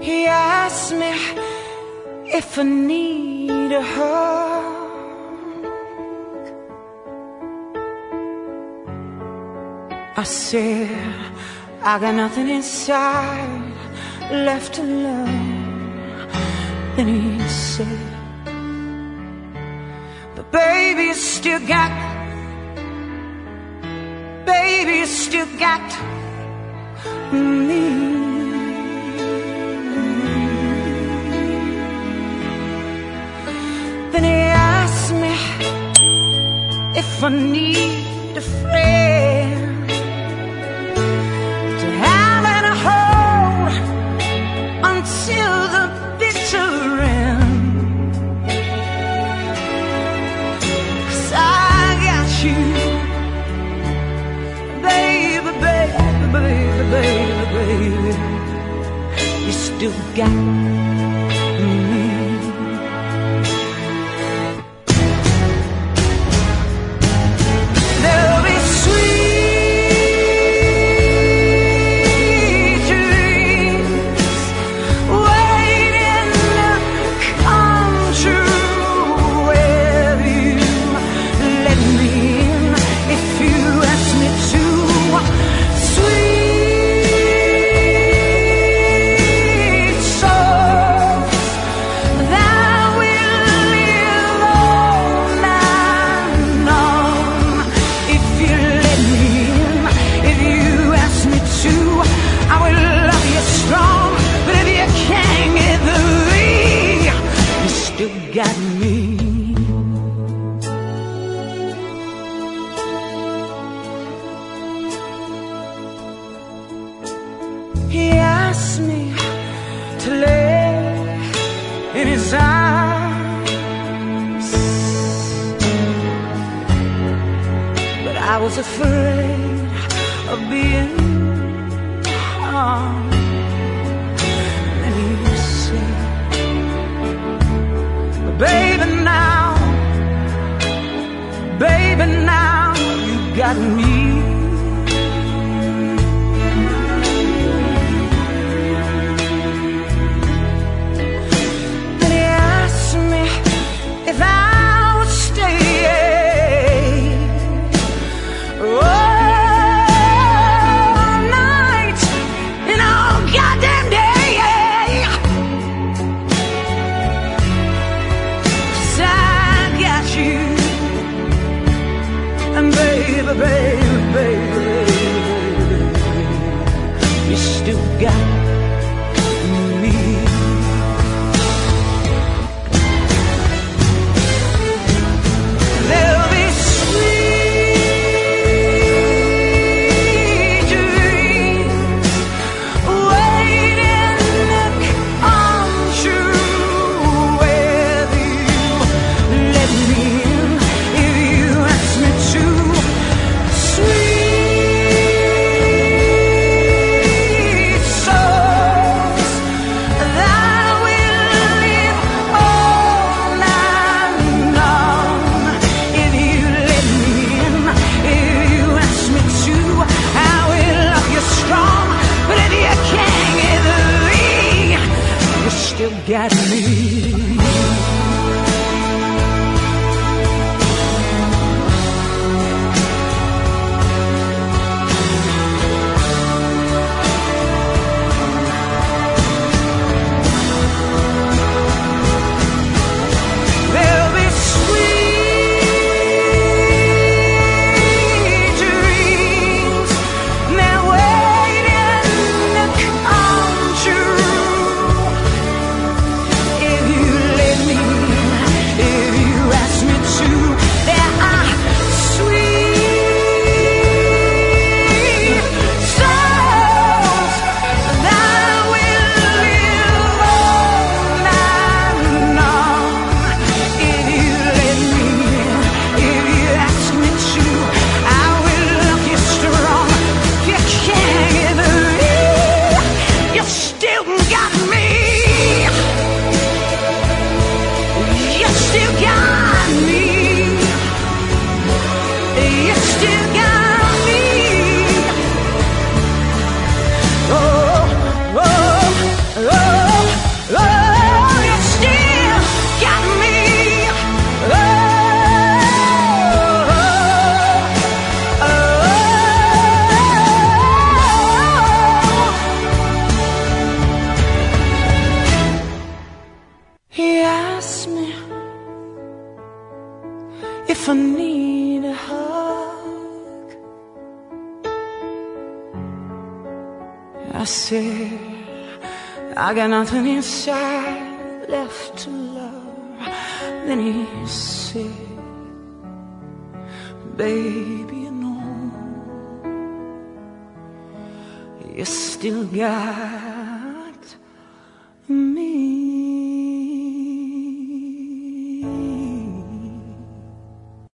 He asked me if I need a hug. I said, I got nothing inside left to love. Then he said, but baby, you still got, baby, you still got me. Then he asked me if I need a friend to have and hold until the bitter end. 'Cause I got you, baby, baby, baby, baby, baby. You still got me. There'll be sweet dreams waiting to come true if you let me in, if you ask me to. Sweet souls that will live all night long. If you let me in, if you ask me to, I will love you strong. But if you can't get the ring, you still got me. He asked me to lay in his arms, but I was afraid of being harmed. And he said, baby, now you got me. Then he asked me if I would stay all night and all goddamn day. 'Cause I got you, and baby, baby, baby, you still got me. There'll be sweet dreams waiting to come true if you let me in, if you ask me to. Sweet souls that will live all night long. If you let me in, if you ask me to, I will love you strong. But if you can't get the ring, you still got me. There'll be sweet dreams, they're waiting to come true if you if I need a hug. I said, I got nothing inside left to love. Then he said, baby, you know, you still got